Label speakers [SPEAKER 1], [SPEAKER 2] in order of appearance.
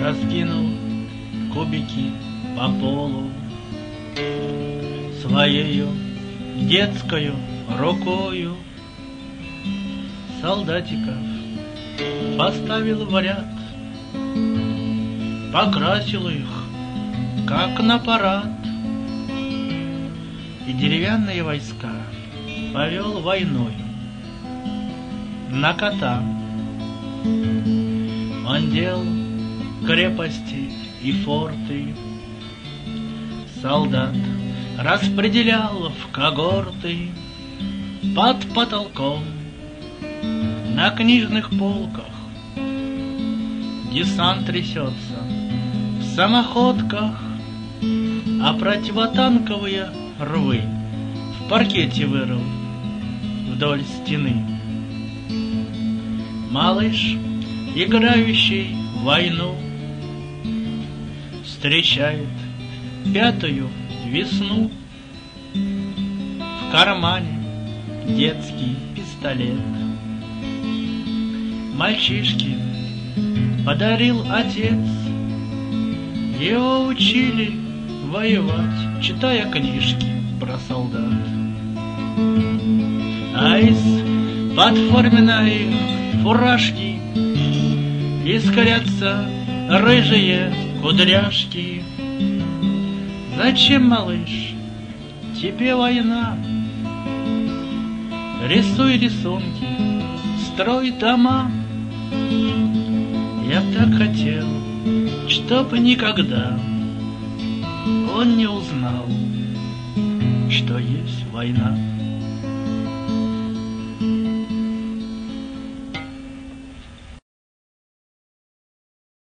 [SPEAKER 1] раскинул кубики по полу, своею детскою рукою солдатиков поставил в ряд, покрасил их, как на парад, и деревянные войска повел войною на кота. Он делал крепости и форты, солдат распределял в когорты. Под потолком на книжных полках десант трясется в самоходках, а противотанковые рвы в паркете вырыл вдоль стены. Малыш, играющий в войну, встречает пятую весну. В кармане детский пистолет мальчишке подарил отец. Его учили воевать, читая книжки про солдат. А из-под форменной фуражки искрятся рыжие кудряшки. Зачем, малыш, тебе война? Рисуй рисунки, строй дома. Я б так хотел, чтоб никогда он не узнал, что есть война.